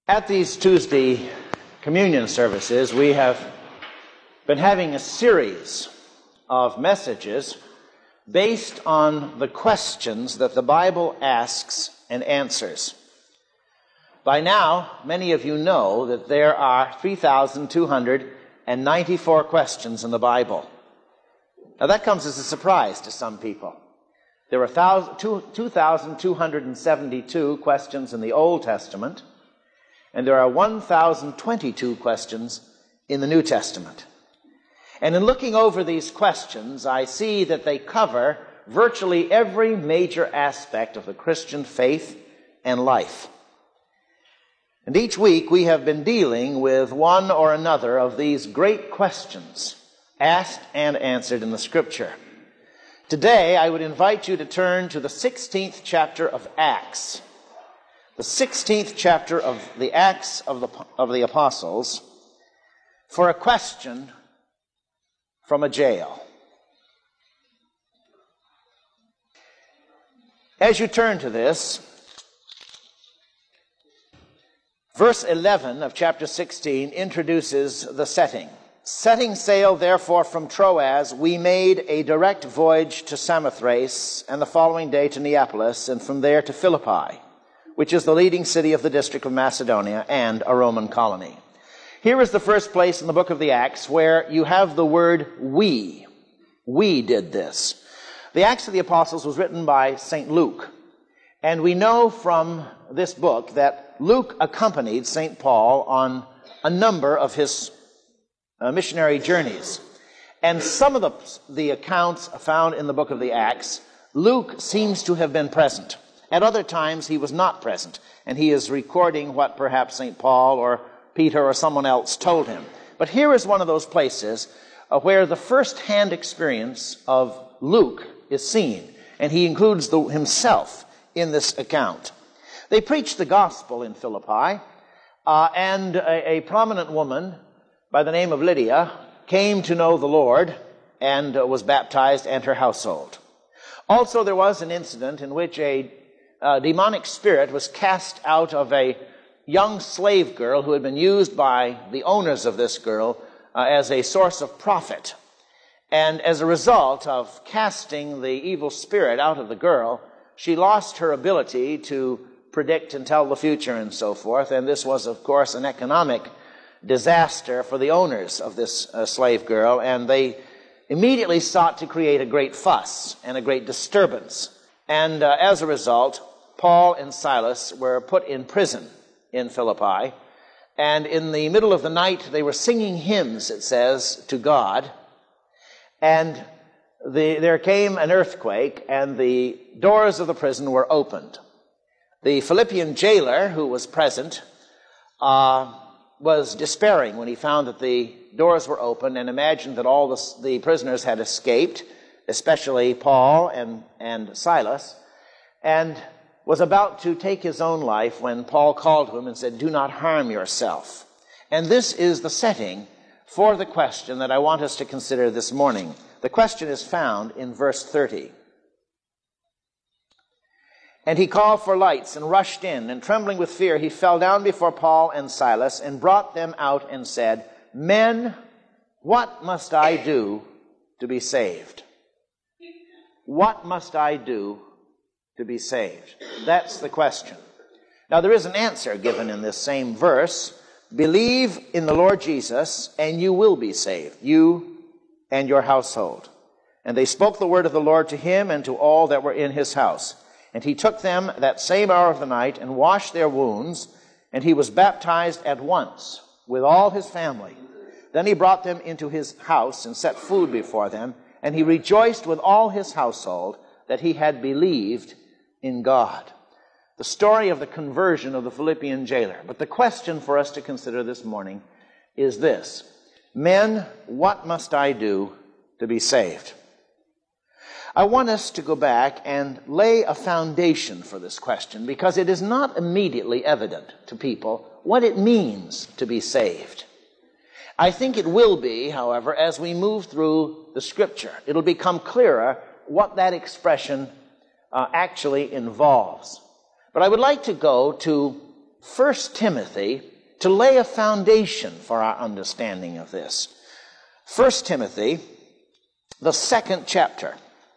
At these Tuesday communion services, we have been having a series of messages based on the questions that the Bible asks and answers. By now, many of you know that there are 3,294 questions in the Bible. Now that comes as a surprise to some people. There are 2,272 questions in the Old Testament, and there are 1,022 questions in the New Testament. And in looking over these questions, I see that they cover virtually every major aspect of the Christian faith and life. And each week we have been dealing with one or another of these great questions asked and answered in the Scripture. Today I would invite you to turn to the 16th chapter of Acts. The 16th chapter of the Acts of the Apostles, for a question from a jail. As you turn to this, verse 11 of chapter 16 introduces the setting. Setting sail, therefore, from Troas, we made a direct voyage to Samothrace, and the following day to Neapolis, and from there to Philippi, which is the leading city of the district of Macedonia and a Roman colony. Here is the first place in the book of the Acts where you have the word we. We did this. The Acts of the Apostles was written by St. Luke. And we know from this book that Luke accompanied St. Paul on a number of his missionary journeys. And some of the accounts found in the book of the Acts, Luke seems to have been present. At other times, he was not present, and he is recording what perhaps St. Paul or Peter or someone else told him. But here is one of those places where the first-hand experience of Luke is seen, and he includes himself in this account. They preached the gospel in Philippi, and a prominent woman by the name of Lydia came to know the Lord and was baptized, and her household. Also, there was an incident in which a demonic spirit was cast out of a young slave girl who had been used by the owners of this girl as a source of profit. And as a result of casting the evil spirit out of the girl, she lost her ability to predict and tell the future and so forth. And this was, of course, an economic disaster for the owners of this slave girl. And they immediately sought to create a great fuss and a great disturbance. And as a result, Paul and Silas were put in prison in Philippi. And in the middle of the night, they were singing hymns, it says, to God. And there came an earthquake, and the doors of the prison were opened. The Philippian jailer, who was present, was despairing when he found that the doors were open and imagined that all the prisoners had escaped, especially Paul and Silas, and was about to take his own life when Paul called to him and said, "Do not harm yourself." And this is the setting for the question that I want us to consider this morning. The question is found in verse 30. And he called for lights and rushed in, and trembling with fear, he fell down before Paul and Silas and brought them out and said, "Men, what must I do to be saved?" What must I do to be saved? That's the question. Now, there is an answer given in this same verse. Believe in the Lord Jesus, and you will be saved, you and your household. And they spoke the word of the Lord to him and to all that were in his house. And he took them that same hour of the night and washed their wounds, and he was baptized at once with all his family. Then he brought them into his house and set food before them, and he rejoiced with all his household that he had believed in God. The story of the conversion of the Philippian jailer. But the question for us to consider this morning is this: Men, what must I do to be saved? I want us to go back and lay a foundation for this question, because it is not immediately evident to people what it means to be saved. I think it will be, however, as we move through the Scripture. It'll become clearer what that expression actually involves. But I would like to go to 1 Timothy to lay a foundation for our understanding of this. 1 Timothy, the 2nd chapter.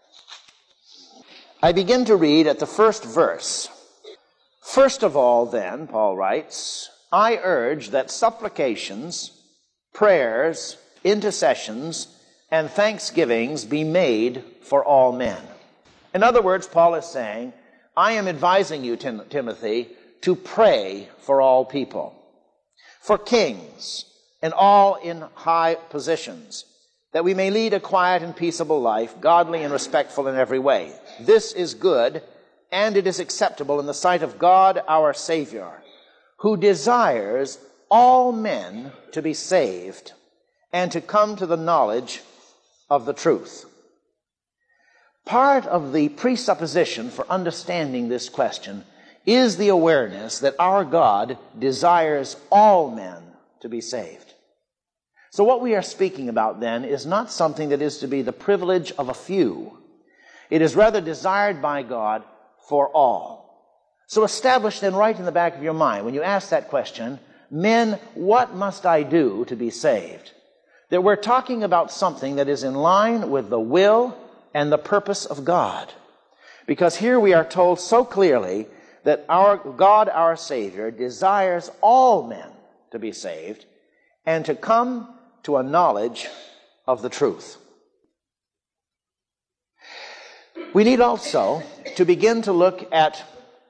I begin to read at the first verse. First of all, then, Paul writes, I urge that supplications, prayers, intercessions, and thanksgivings be made for all men. In other words, Paul is saying, I am advising you, Timothy, to pray for all people, for kings and all in high positions, that we may lead a quiet and peaceable life, godly and respectful in every way. This is good, and it is acceptable in the sight of God our Savior, who desires all men to be saved and to come to the knowledge of the truth. Part of the presupposition for understanding this question is the awareness that our God desires all men to be saved. So what we are speaking about then is not something that is to be the privilege of a few. It is rather desired by God for all. So establish then right in the back of your mind, when you ask that question, men, what must I do to be saved? That we're talking about something that is in line with the will and the purpose of God. Because here we are told so clearly that our God, our Savior, desires all men to be saved and to come to a knowledge of the truth. We need also to begin to look at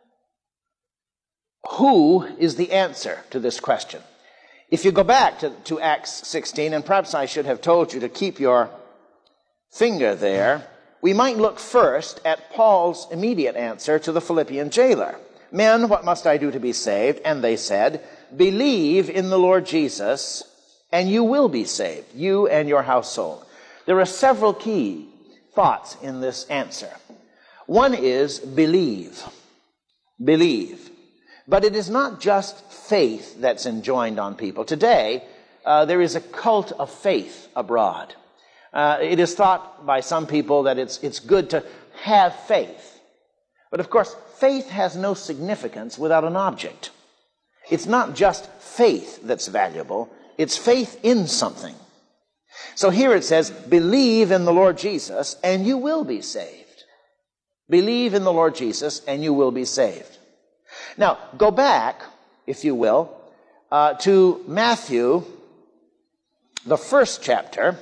who is the answer to this question. If you go back to Acts 16, and perhaps I should have told you to keep your finger there, we might look first at Paul's immediate answer to the Philippian jailer. Men, what must I do to be saved? And they said, believe in the Lord Jesus, and you will be saved, you and your household. There are several key thoughts in this answer. One is believe. Believe. But it is not just faith that's enjoined on people. Today, there is a cult of faith abroad. It is thought by some people that it's good to have faith. But of course, faith has no significance without an object. It's not just faith that's valuable, it's faith in something. So here it says, believe in the Lord Jesus and you will be saved. Believe in the Lord Jesus and you will be saved. Now, go back, if you will, to Matthew, the 1st chapter,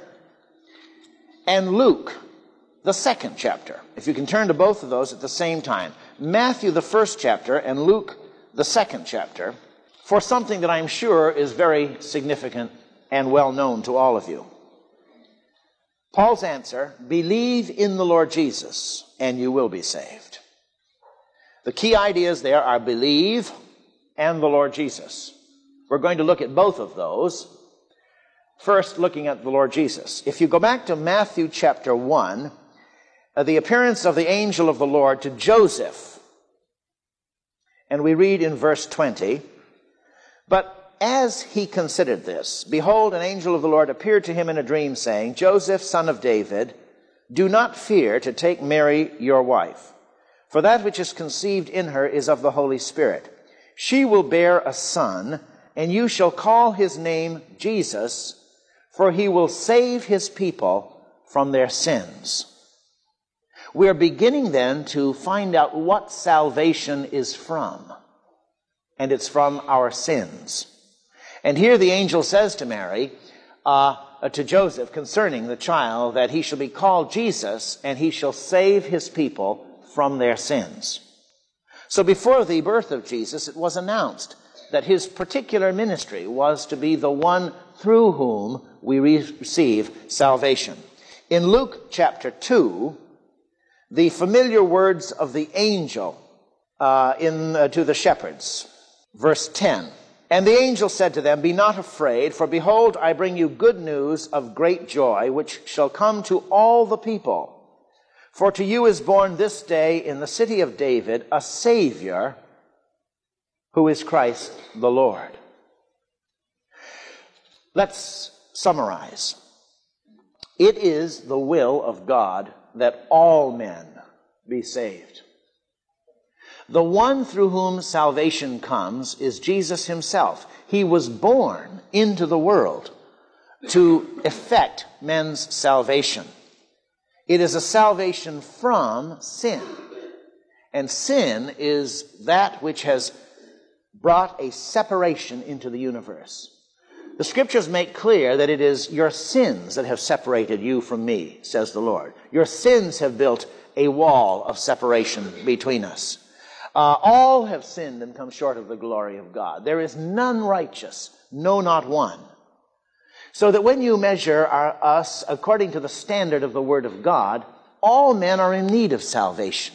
and Luke, the 2nd chapter. If you can turn to both of those at the same time. Matthew, the 1st chapter, and Luke, the 2nd chapter, for something that I'm sure is very significant and well known to all of you. Paul's answer, believe in the Lord Jesus, and you will be saved. The key ideas there are believe and the Lord Jesus. We're going to look at both of those. First, looking at the Lord Jesus. If you go back to Matthew chapter 1, the appearance of the angel of the Lord to Joseph, and we read in verse 20, but as he considered this, behold, an angel of the Lord appeared to him in a dream, saying, Joseph, son of David, do not fear to take Mary your wife, for that which is conceived in her is of the Holy Spirit. She will bear a son, and you shall call his name Jesus, for he will save his people from their sins. We're beginning then to find out what salvation is from, and it's from our sins. And here the angel says to Mary, to Joseph, concerning the child, that he shall be called Jesus, and he shall save his people from their sins. So before the birth of Jesus, it was announced that his particular ministry was to be the one through whom we receive salvation. In Luke chapter 2, the familiar words of the angel to the shepherds, verse 10. And the angel said to them, be not afraid, for behold, I bring you good news of great joy, which shall come to all the people. For to you is born this day in the city of David a Savior, who is Christ the Lord. Let's summarize. It is the will of God that all men be saved. The one through whom salvation comes is Jesus himself. He was born into the world to effect men's salvation. It is a salvation from sin. And sin is that which has brought a separation into the universe. The Scriptures make clear that it is your sins that have separated you from me, says the Lord. Your sins have built a wall of separation between us. All have sinned and come short of the glory of God. There is none righteous, no, not one. So that when you measure us according to the standard of the Word of God, all men are in need of salvation.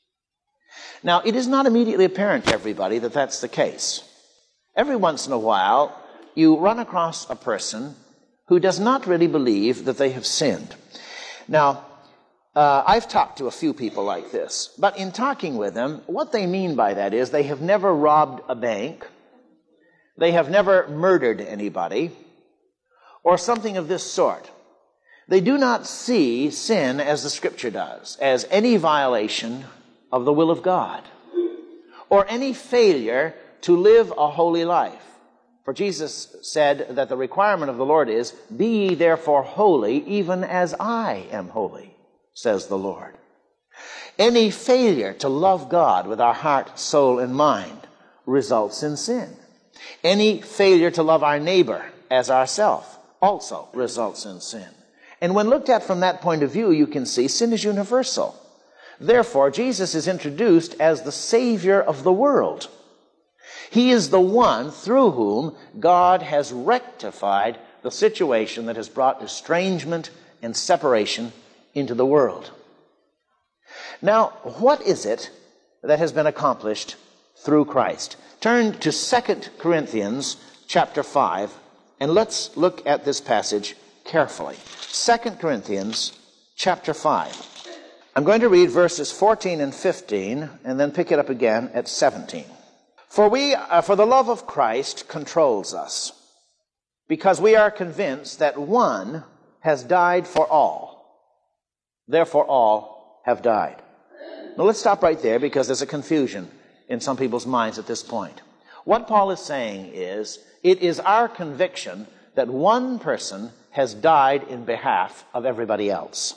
Now, it is not immediately apparent to everybody that that's the case. Every once in a while, you run across a person who does not really believe that they have sinned. Now, I've talked to a few people like this, but in talking with them, what they mean by that is they have never robbed a bank, they have never murdered anybody, or something of this sort. They do not see sin as the Scripture does, as any violation of the will of God, or any failure to live a holy life. For Jesus said that the requirement of the Lord is, "Be ye therefore holy, even as I am holy," says the Lord. Any failure to love God with our heart, soul, and mind results in sin. Any failure to love our neighbor as ourselves also results in sin. And when looked at from that point of view, you can see sin is universal. Therefore, Jesus is introduced as the Savior of the world. He is the one through whom God has rectified the situation that has brought estrangement and separation into the world. Now, what is it that has been accomplished through Christ? Turn to 2 Corinthians chapter 5, and let's look at this passage carefully. 2 Corinthians chapter 5. I'm going to read verses 14 and 15, and then pick it up again at 17. For the love of Christ controls us, because we are convinced that one has died for all. Therefore all have died. Now let's stop right there, because there's a confusion in some people's minds at this point. What Paul is saying is, it is our conviction that one person has died in behalf of everybody else.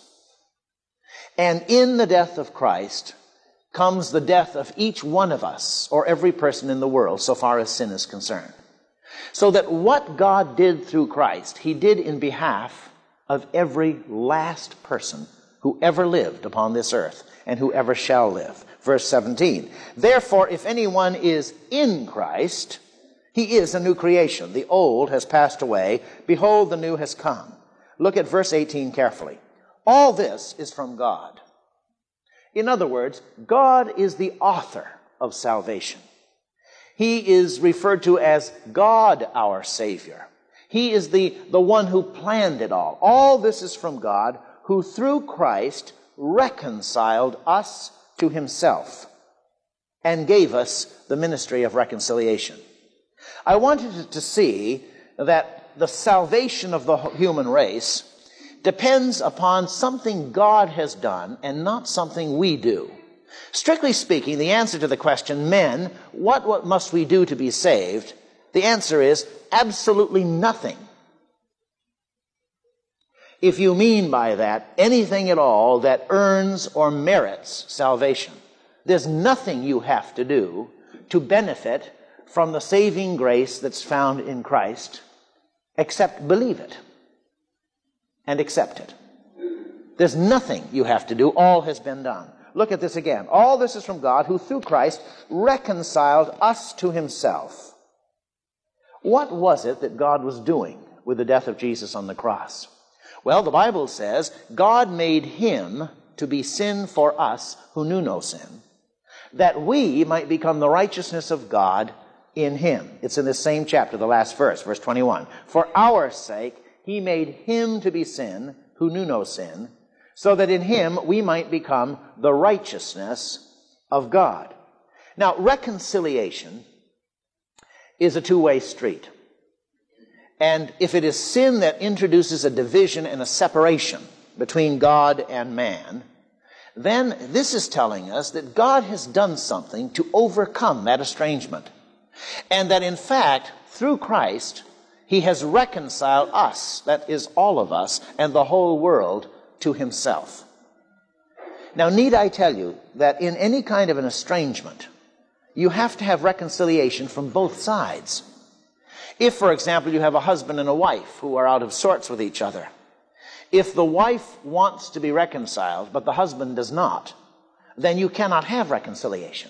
And in the death of Christ comes the death of each one of us, or every person in the world, so far as sin is concerned. So that what God did through Christ, He did in behalf of every last person who ever lived upon this earth, and who ever shall live. Verse 17. Therefore, if anyone is in Christ, he is a new creation. The old has passed away. Behold, the new has come. Look at verse 18 carefully. All this is from God. In other words, God is the author of salvation. He is referred to as God our Savior. He is the one who planned it all. All this is from God, who through Christ reconciled us to Himself and gave us the ministry of reconciliation. I wanted to see that the salvation of the human race depends upon something God has done and not something we do. Strictly speaking, the answer to the question, men, what must we do to be saved? The answer is absolutely nothing. If you mean by that anything at all that earns or merits salvation, there's nothing you have to do to benefit from the saving grace that's found in Christ except believe it and accept it. There's nothing you have to do. All has been done. Look at this again. All this is from God, who through Christ reconciled us to Himself. What was it that God was doing with the death of Jesus on the cross? Well, the Bible says God made Him to be sin for us who knew no sin, that we might become the righteousness of God in Him. It's in this same chapter, the last verse, verse 21. For our sake, He made Him to be sin who knew no sin, so that in Him we might become the righteousness of God. Now, reconciliation is a two-way street. And if it is sin that introduces a division and a separation between God and man, then this is telling us that God has done something to overcome that estrangement. And that in fact, through Christ, he has reconciled us, that is all of us, and the whole world to himself. Now, need I tell you that in any kind of an estrangement, you have to have reconciliation from both sides. If, for example, you have a husband and a wife who are out of sorts with each other, if the wife wants to be reconciled, but the husband does not, then you cannot have reconciliation.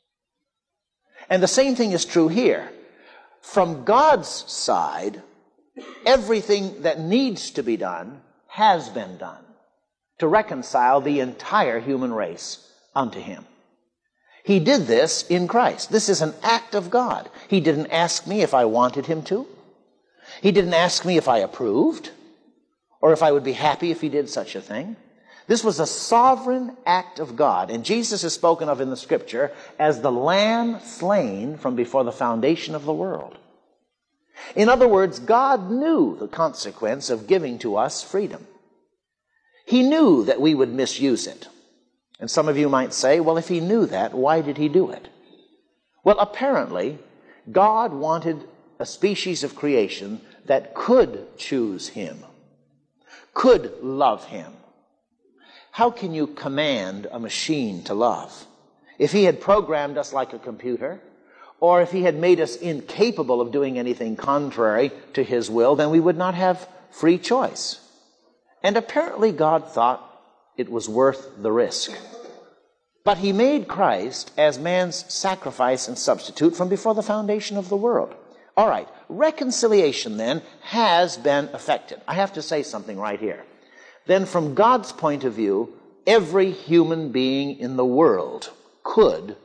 And the same thing is true here. From God's side, everything that needs to be done has been done to reconcile the entire human race unto him. He did this in Christ. This is an act of God. He didn't ask me if I wanted him to. He didn't ask me if I approved or if I would be happy if he did such a thing. This was a sovereign act of God, and Jesus is spoken of in the Scripture as the Lamb slain from before the foundation of the world. In other words, God knew the consequence of giving to us freedom. He knew that we would misuse it. And some of you might say, well, if he knew that, why did he do it? Well, apparently, God wanted a species of creation that could choose him, could love him. How can you command a machine to love? If he had programmed us like a computer, or if he had made us incapable of doing anything contrary to his will, then we would not have free choice. And apparently God thought it was worth the risk. But he made Christ as man's sacrifice and substitute from before the foundation of the world. All right, reconciliation then has been effected. I have to say something right here. Then from God's point of view, every human being in the world could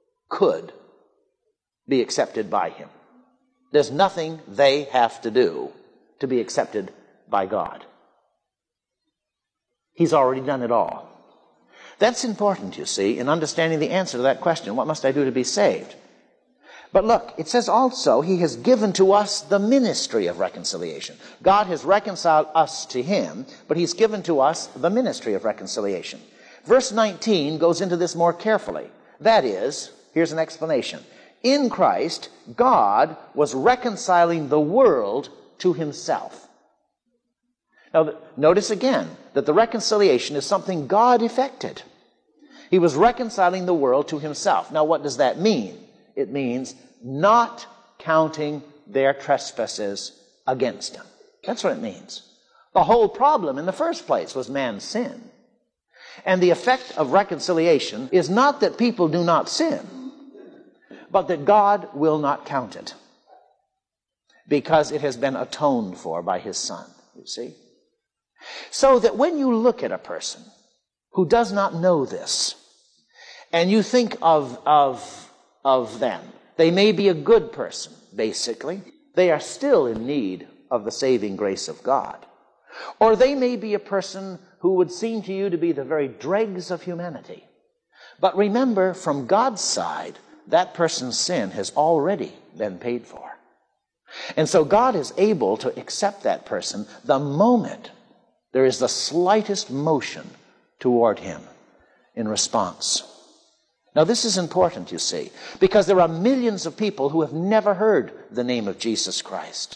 be accepted by him. There's nothing they have to do to be accepted by God. He's already done it all. That's important, you see, in understanding the answer to that question. What must I do to be saved? But look, it says also, he has given to us the ministry of reconciliation. God has reconciled us to him, but he's given to us the ministry of reconciliation. Verse 19 goes into this more carefully. That is, here's an explanation. In Christ, God was reconciling the world to himself. Now, notice again that the reconciliation is something God effected. He was reconciling the world to himself. Now, what does that mean? It means not counting their trespasses against him. That's what it means. The whole problem in the first place was man's sin. And the effect of reconciliation is not that people do not sin, but that God will not count it, because it has been atoned for by his Son, you see. So that when you look at a person who does not know this, and you think of them, they may be a good person, basically. They are still in need of the saving grace of God. Or they may be a person who would seem to you to be the very dregs of humanity. But remember, from God's side, that person's sin has already been paid for. And so God is able to accept that person the moment there is the slightest motion toward him in response. Now, this is important, you see, because there are millions of people who have never heard the name of Jesus Christ.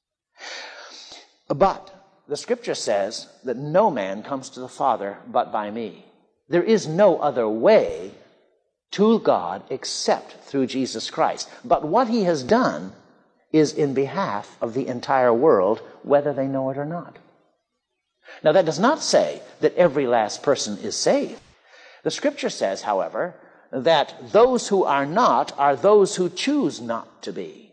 But the Scripture says that no man comes to the Father but by me. There is no other way to God except through Jesus Christ. But what he has done is in behalf of the entire world, whether they know it or not. Now, that does not say that every last person is saved. The Scripture says, however, that those who are not are those who choose not to be.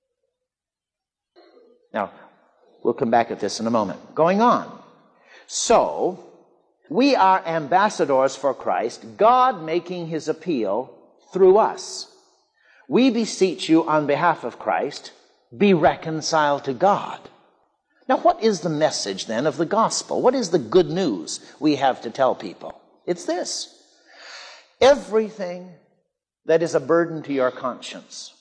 Now, we'll come back at this in a moment. Going on. So, we are ambassadors for Christ, God making his appeal through us. We beseech you on behalf of Christ, be reconciled to God. Now, what is the message then of the gospel? What is the good news we have to tell people? It's this. Everything that is a burden to your conscience,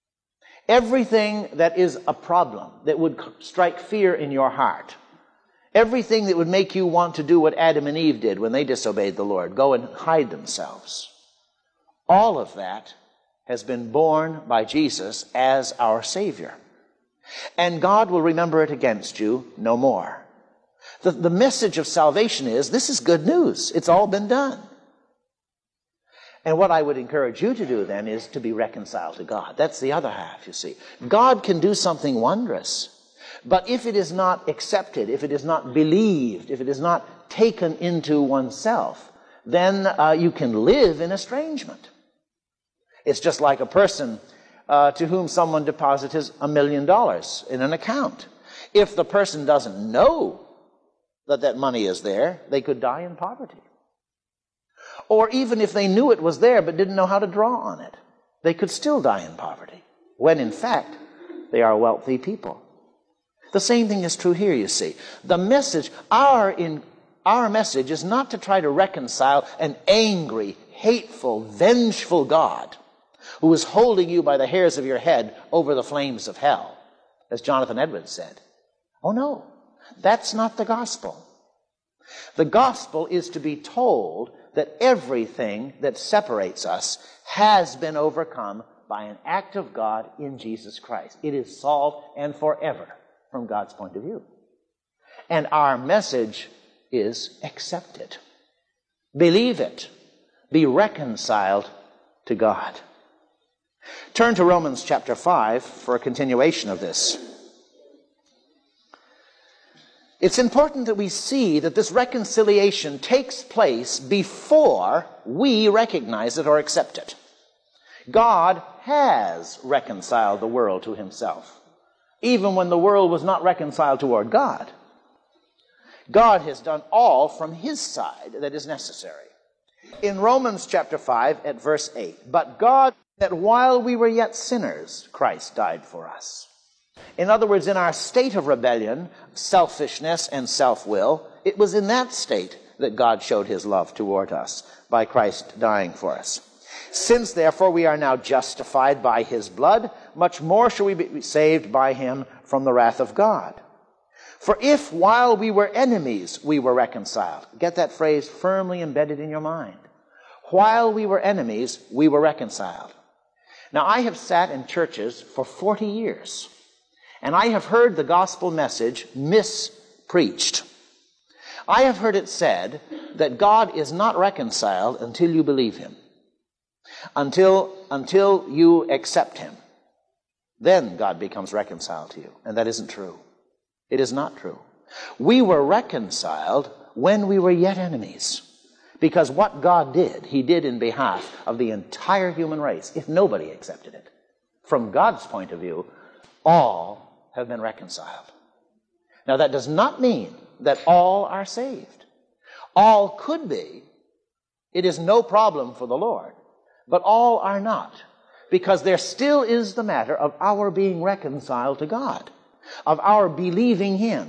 everything that is a problem that would strike fear in your heart, Everything that would make you want to do what Adam and Eve did when they disobeyed the Lord, go and hide themselves. All of that has been borne by Jesus as our Savior. And God will remember it against you no more. The message of salvation is, this is good news. It's all been done. And what I would encourage you to do then is to be reconciled to God. That's the other half, you see. God can do something wondrous. But if it is not accepted, if it is not believed, if it is not taken into oneself, then you can live in estrangement. It's just like a person to whom someone deposits $1 million in an account. If the person doesn't know that money is there, they could die in poverty. Or even if they knew it was there but didn't know how to draw on it, they could still die in poverty, when in fact they are wealthy people. The same thing is true here, you see. The message, our message is not to try to reconcile an angry, hateful, vengeful God who is holding you by the hairs of your head over the flames of hell, as Jonathan Edwards said. Oh no, that's not the gospel. The gospel is to be told that everything that separates us has been overcome by an act of God in Jesus Christ. It is solved and forever from God's point of view. And our message is accept it. Believe it. Be reconciled to God. Turn to Romans chapter 5 for a continuation of this. It's important that we see that this reconciliation takes place before we recognize it or accept it. God has reconciled the world to himself, even when the world was not reconciled toward God. God has done all from his side that is necessary. In Romans chapter 5 at verse 8, but God, that while we were yet sinners, Christ died for us. In other words, in our state of rebellion, selfishness, and self-will, it was in that state that God showed his love toward us by Christ dying for us. Since, therefore, we are now justified by his blood, much more shall we be saved by him from the wrath of God. For if, while we were enemies, we were reconciled. Get that phrase firmly embedded in your mind. While we were enemies, we were reconciled. Now, I have sat in churches for 40 years. And I have heard the gospel message mispreached. I have heard it said that God is not reconciled until you believe him. Until you accept him. Then God becomes reconciled to you. And that isn't true. It is not true. We were reconciled when we were yet enemies. Because what God did, he did in behalf of the entire human race, if nobody accepted it. From God's point of view, all have been reconciled. Now, that does not mean that all are saved. All could be. It is no problem for the Lord. But all are not. Because there still is the matter of our being reconciled to God. Of our believing him.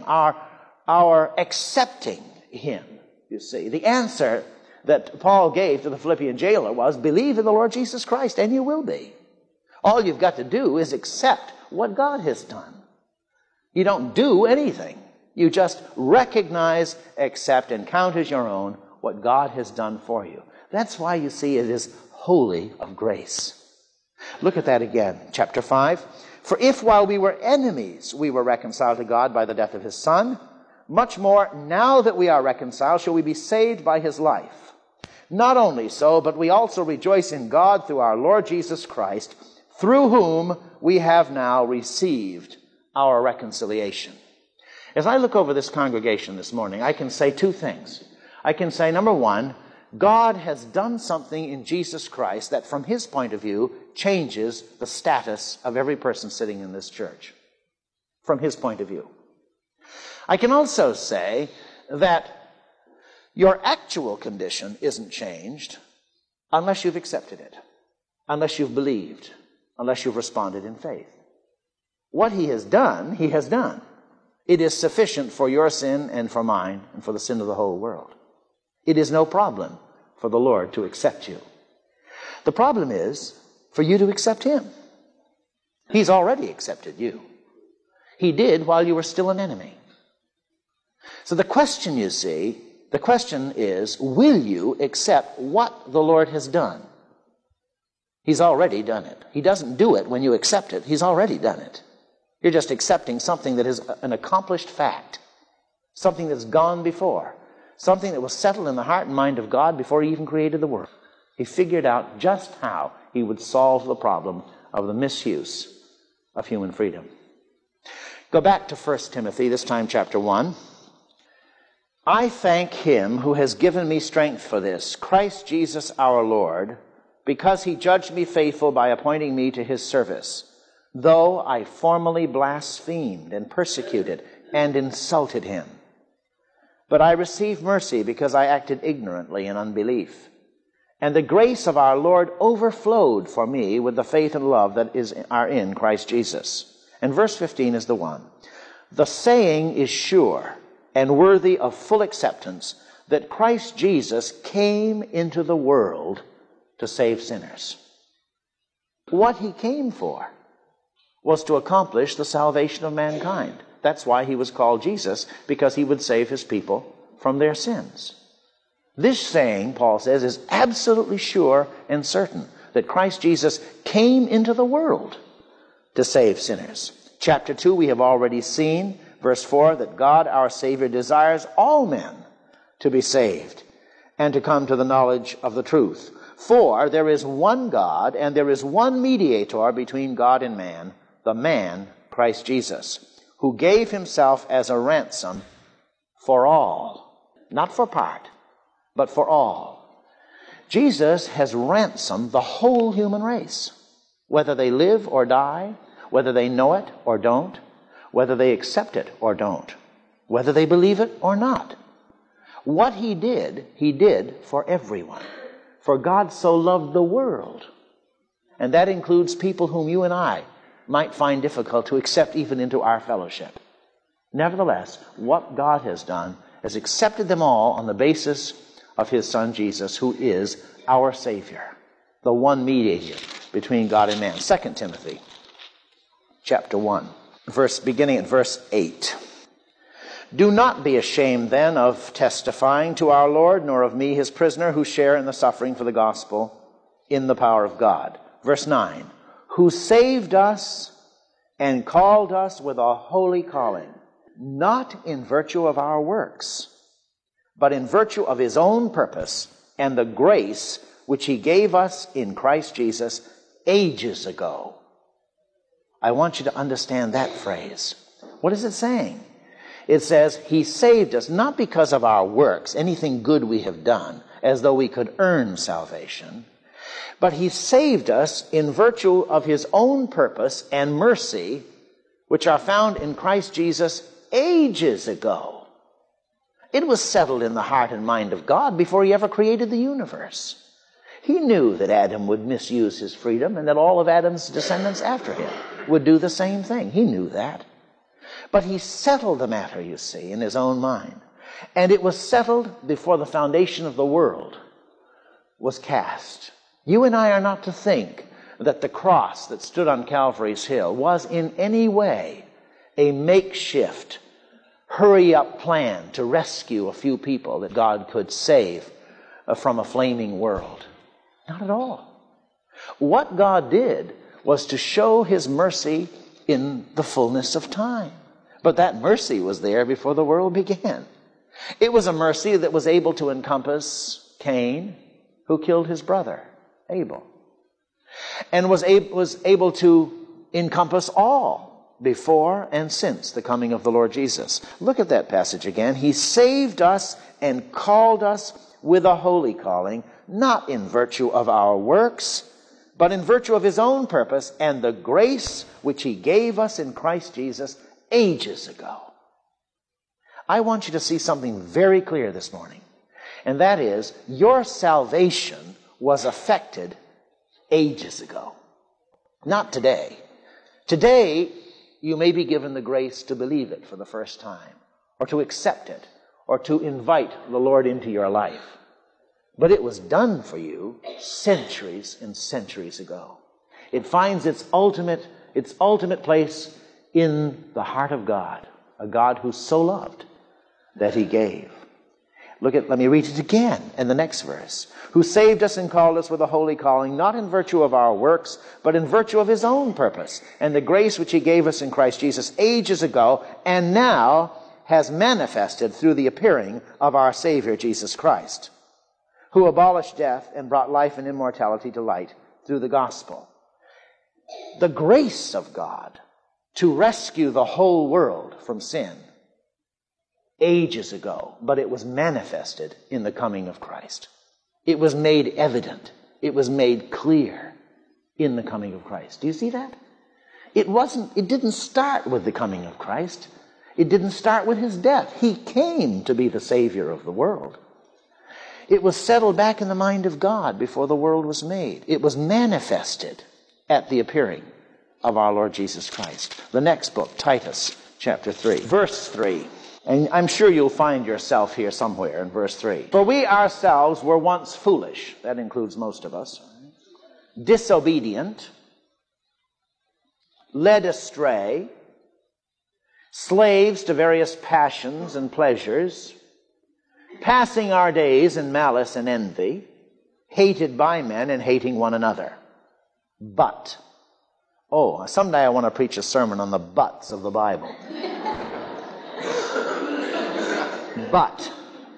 Our accepting him, you see. The answer that Paul gave to the Philippian jailer was, believe in the Lord Jesus Christ and you will be. All you've got to do is accept what God has done. You don't do anything. You just recognize, accept, and count as your own what God has done for you. That's why you see it is wholly of grace. Look at that again, chapter 5. For if while we were enemies we were reconciled to God by the death of his Son, much more now that we are reconciled shall we be saved by his life. Not only so, but we also rejoice in God through our Lord Jesus Christ, through whom we have now received our reconciliation. As I look over this congregation this morning, I can say two things. I can say, number one, God has done something in Jesus Christ that from his point of view changes the status of every person sitting in this church. From his point of view. I can also say that your actual condition isn't changed unless you've accepted it, unless you've believed, unless you've responded in faith. What he has done, he has done. It is sufficient for your sin and for mine and for the sin of the whole world. It is no problem for the Lord to accept you. The problem is for you to accept him. He's already accepted you. He did while you were still an enemy. So the question, you see, the question is, will you accept what the Lord has done? He's already done it. He doesn't do it when you accept it. He's already done it. You're just accepting something that is an accomplished fact, something that's gone before, something that was settled in the heart and mind of God before He even created the world. He figured out just how He would solve the problem of the misuse of human freedom. Go back to 1 Timothy, this time chapter 1. I thank Him who has given me strength for this, Christ Jesus our Lord, because He judged me faithful by appointing me to His service, though I formerly blasphemed and persecuted and insulted Him. But I received mercy because I acted ignorantly in unbelief. And the grace of our Lord overflowed for me with the faith and love that are in Christ Jesus. And verse 15 is the one. The saying is sure and worthy of full acceptance that Christ Jesus came into the world to save sinners. What He came for was to accomplish the salvation of mankind. That's why He was called Jesus, because He would save His people from their sins. This saying, Paul says, is absolutely sure and certain that Christ Jesus came into the world to save sinners. Chapter 2, we have already seen, verse 4, that God our Savior desires all men to be saved and to come to the knowledge of the truth. For there is one God, and there is one mediator between God and man, the man, Christ Jesus, who gave Himself as a ransom for all, not for part, but for all. Jesus has ransomed the whole human race, whether they live or die, whether they know it or don't, whether they accept it or don't, whether they believe it or not. What He did for everyone. For God so loved the world. And that includes people whom you and I might find difficult to accept even into our fellowship. Nevertheless, what God has done is accepted them all on the basis of His Son Jesus, who is our Savior, the one mediator between God and man. 2 Timothy chapter 1, beginning at verse 8. Do not be ashamed then of testifying to our Lord, nor of me, His prisoner, who share in the suffering for the gospel in the power of God. Verse 9. Who saved us and called us with a holy calling, not in virtue of our works, but in virtue of His own purpose and the grace which He gave us in Christ Jesus ages ago. I want you to understand that phrase. What is it saying? It says He saved us not because of our works, anything good we have done, as though we could earn salvation, but He saved us in virtue of His own purpose and mercy, which are found in Christ Jesus ages ago. It was settled in the heart and mind of God before He ever created the universe. He knew that Adam would misuse his freedom and that all of Adam's descendants after him would do the same thing. He knew that. But He settled the matter, you see, in His own mind. And it was settled before the foundation of the world was cast. You and I are not to think that the cross that stood on Calvary's hill was in any way a makeshift, hurry-up plan to rescue a few people that God could save from a flaming world. Not at all. What God did was to show His mercy in the fullness of time. But that mercy was there before the world began. It was a mercy that was able to encompass Cain, who killed his brother, Abel, and was able to encompass all before and since the coming of the Lord Jesus. Look at that passage again. He saved us and called us with a holy calling, not in virtue of our works, but in virtue of His own purpose and the grace which He gave us in Christ Jesus ages ago. I want you to see something very clear this morning, and that is your salvation was effected ages ago, not today. Today, you may be given the grace to believe it for the first time, or to accept it, or to invite the Lord into your life. But it was done for you centuries and centuries ago. It finds its ultimate place in the heart of God, a God who so loved that he gave. Let me read it again in the next verse. Who saved us and called us with a holy calling, not in virtue of our works, but in virtue of his own purpose, and the grace which he gave us in Christ Jesus ages ago, and now has manifested through the appearing of our Savior Jesus Christ, who abolished death and brought life and immortality to light through the gospel. The grace of God to rescue the whole world from sin ages ago, but it was manifested in the coming of Christ. It was made evident. It was made clear in the coming of Christ. Do you see that? It didn't start with the coming of Christ. It didn't start with his death. He came to be the Savior of the world. It was settled back in the mind of God before the world was made. It was manifested at the appearing of our Lord Jesus Christ. The next book, Titus, chapter 3, verse 3. And I'm sure you'll find yourself here somewhere in verse 3. For we ourselves were once foolish, that includes most of us, disobedient, led astray, slaves to various passions and pleasures, passing our days in malice and envy, hated by men and hating one another. But, someday I want to preach a sermon on the buts of the Bible. But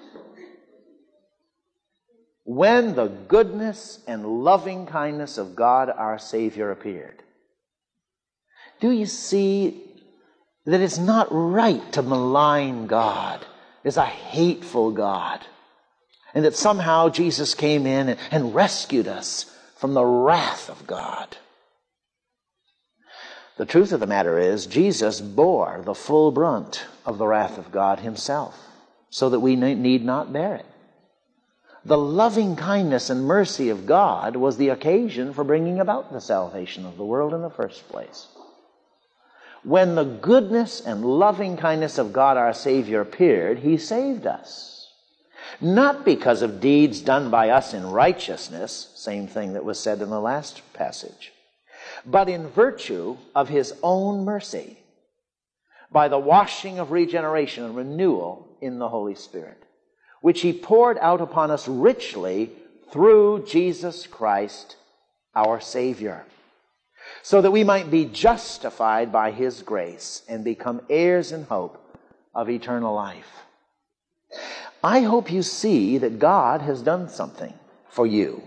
when the goodness and loving kindness of God our Savior appeared, do you see that it's not right to malign God as a hateful God, and that somehow Jesus came in and rescued us from the wrath of God? The truth of the matter is, Jesus bore the full brunt of the wrath of God himself, so that we need not bear it. The loving kindness and mercy of God was the occasion for bringing about the salvation of the world in the first place. When the goodness and loving kindness of God our Savior appeared, he saved us. Not because of deeds done by us in righteousness, same thing that was said in the last passage, but in virtue of his own mercy, by the washing of regeneration and renewal in the Holy Spirit, which he poured out upon us richly through Jesus Christ our Savior, so that we might be justified by his grace and become heirs in hope of eternal life. I hope you see that God has done something for you.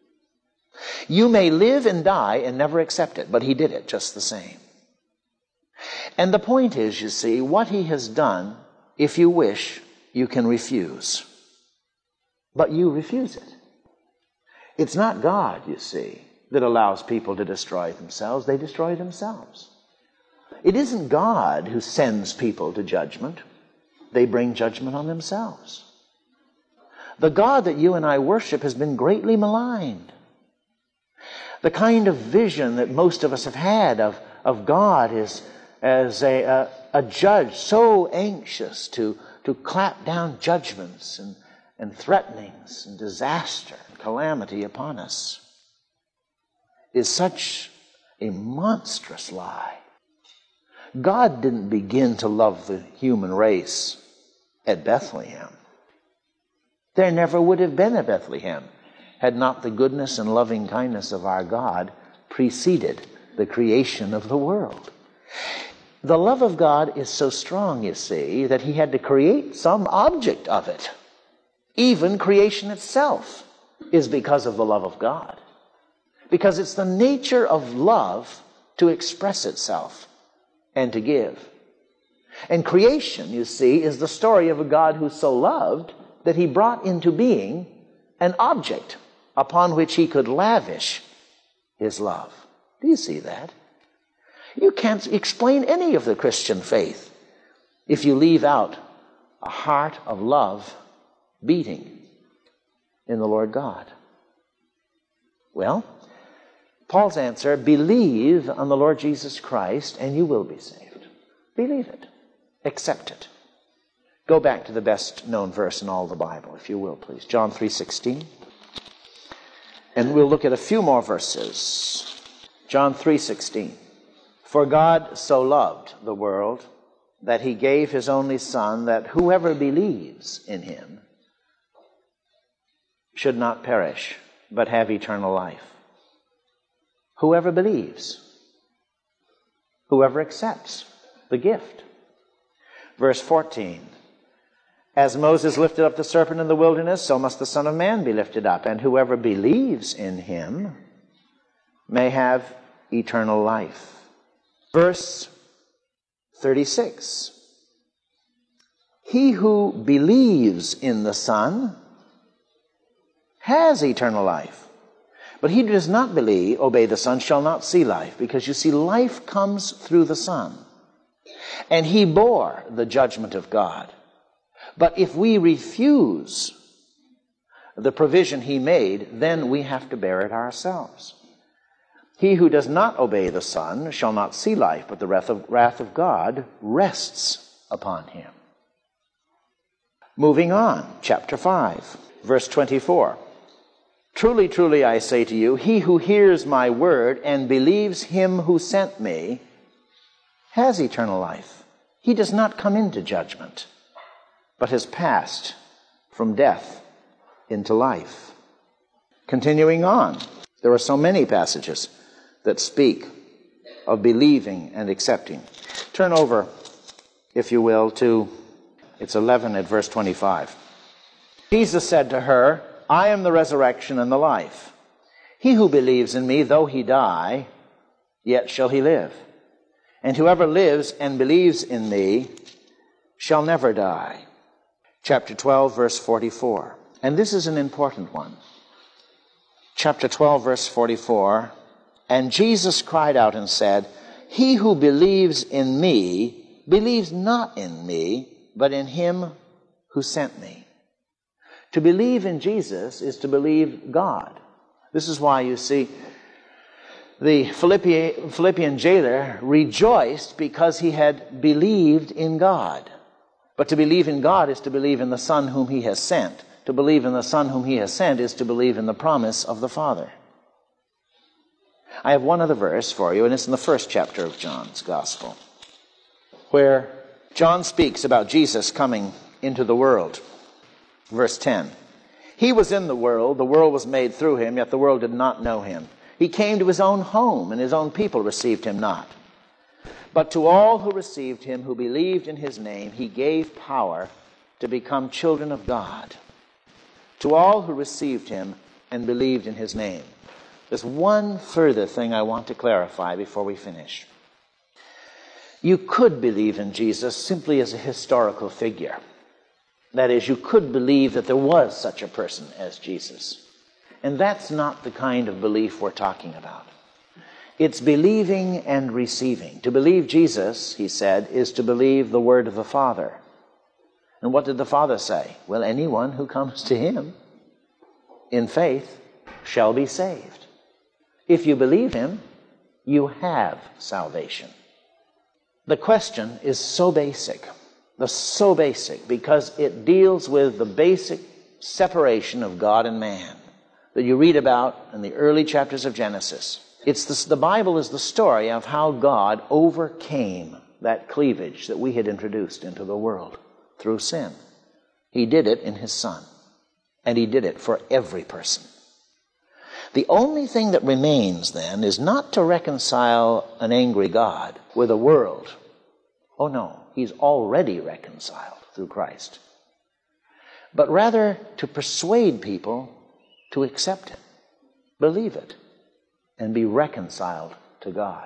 You may live and die and never accept it, but he did it just the same. And the point is, you see, what he has done, if you wish, you can refuse. But you refuse it. It's not God, you see, that allows people to destroy themselves. They destroy themselves. It isn't God who sends people to judgment. They bring judgment on themselves. The God that you and I worship has been greatly maligned. The kind of vision that most of us have had of God is as a judge so anxious to clap down judgments and threatenings and disaster and calamity upon us is such a monstrous lie. God didn't begin to love the human race at Bethlehem. There never would have been a Bethlehem had not the goodness and loving kindness of our God preceded the creation of the world. The love of God is so strong, you see, that he had to create some object of it. Even creation itself is because of the love of God. Because it's the nature of love to express itself and to give. And creation, you see, is the story of a God who so loved that he brought into being an object upon which he could lavish his love. Do you see that? You can't explain any of the Christian faith if you leave out a heart of love beating in the Lord God. Well, Paul's answer, believe on the Lord Jesus Christ and you will be saved. Believe it. Accept it. Go back to the best known verse in all the Bible, if you will, please. John 3:16. And we'll look at a few more verses. John 3:16. For God so loved the world that he gave his only Son, that whoever believes in him should not perish, but have eternal life. Whoever believes, whoever accepts the gift. Verse 14, as Moses lifted up the serpent in the wilderness, so must the Son of Man be lifted up, and whoever believes in him may have eternal life. Verse 36, he who believes in the Son has eternal life. But he who does not obey the Son shall not see life, because you see, life comes through the Son. And he bore the judgment of God. But if we refuse the provision he made, then we have to bear it ourselves. He who does not obey the Son shall not see life, but the wrath of God rests upon him. Moving on, chapter 5, verse 24. Truly, truly, I say to you, he who hears my word and believes him who sent me has eternal life. He does not come into judgment, but has passed from death into life. Continuing on, there are so many passages that speak of believing and accepting. Turn over, if you will, to, it's 11 at verse 25. Jesus said to her, I am the resurrection and the life. He who believes in me, though he die, yet shall he live. And whoever lives and believes in me shall never die. Chapter 12, verse 44. And this is an important one. Chapter 12, verse 44. And Jesus cried out and said, he who believes in me believes not in me, but in him who sent me. To believe in Jesus is to believe God. This is why you see the Philippian jailer rejoiced because he had believed in God. But to believe in God is to believe in the Son whom he has sent. To believe in the Son whom he has sent is to believe in the promise of the Father. I have one other verse for you, and it's in the first chapter of John's Gospel, where John speaks about Jesus coming into the world. Verse 10, he was in the world was made through him, yet the world did not know him. He came to his own home, and his own people received him not. But to all who received him, who believed in his name, he gave power to become children of God. To all who received him and believed in his name. There's one further thing I want to clarify before we finish. You could believe in Jesus simply as a historical figure. That is, you could believe that there was such a person as Jesus. And that's not the kind of belief we're talking about. It's believing and receiving. To believe Jesus, he said, is to believe the word of the Father. And what did the Father say? Well, anyone who comes to him in faith shall be saved. If you believe him, you have salvation. The question is so basic because it deals with the basic separation of God and man that you read about in the early chapters of Genesis. The Bible is the story of how God overcame that cleavage that we had introduced into the world through sin. He did it in his Son, and he did it for every person. The only thing that remains then is not to reconcile an angry God with a world. Oh no, he's already reconciled through Christ. But rather to persuade people to accept it, believe it, and be reconciled to God.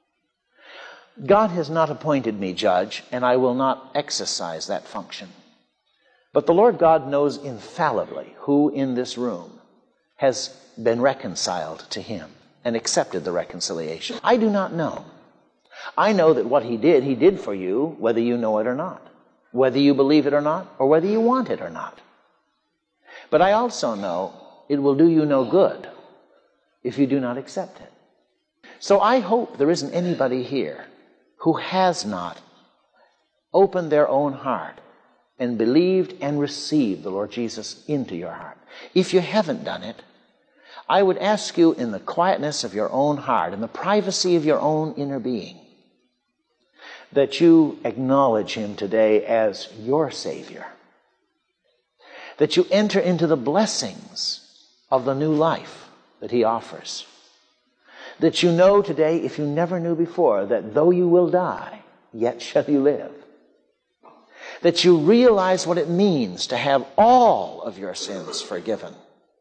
God has not appointed me judge, and I will not exercise that function. But the Lord God knows infallibly who in this room has been reconciled to him and accepted the reconciliation. I do not know. I know that what he did for you, whether you know it or not, whether you believe it or not, or whether you want it or not. But I also know it will do you no good if you do not accept it. So I hope there isn't anybody here who has not opened their own heart and believed and received the Lord Jesus into your heart. If you haven't done it, I would ask you in the quietness of your own heart, in the privacy of your own inner being, that you acknowledge Him today as your Savior, that you enter into the blessings of the new life that He offers, that you know today, if you never knew before, that though you will die, yet shall you live, that you realize what it means to have all of your sins forgiven,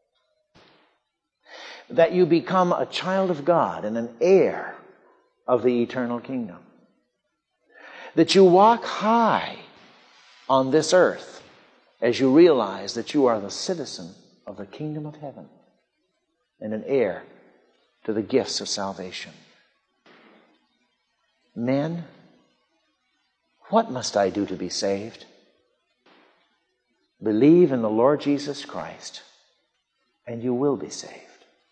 that you become a child of God and an heir of the eternal kingdom, that you walk high on this earth as you realize that you are the citizen of the kingdom of heaven and an heir to the gifts of salvation. Men, what must I do to be saved? Believe in the Lord Jesus Christ, and you will be saved.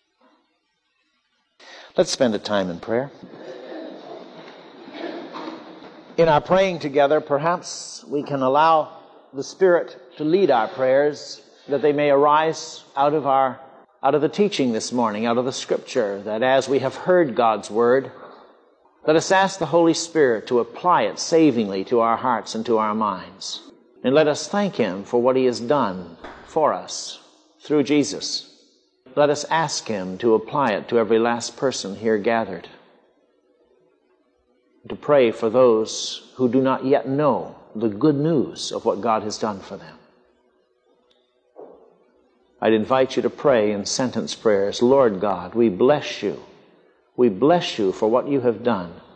Let's spend a time in prayer. In our praying together, perhaps we can allow the Spirit to lead our prayers, that they may arise out of the teaching this morning, out of the Scripture, that as we have heard God's Word, let us ask the Holy Spirit to apply it savingly to our hearts and to our minds. And let us thank Him for what He has done for us through Jesus. Let us ask Him to apply it to every last person here gathered. To pray for those who do not yet know the good news of what God has done for them. I'd invite you to pray in sentence prayers. Lord God, we bless You. We bless You for what You have done.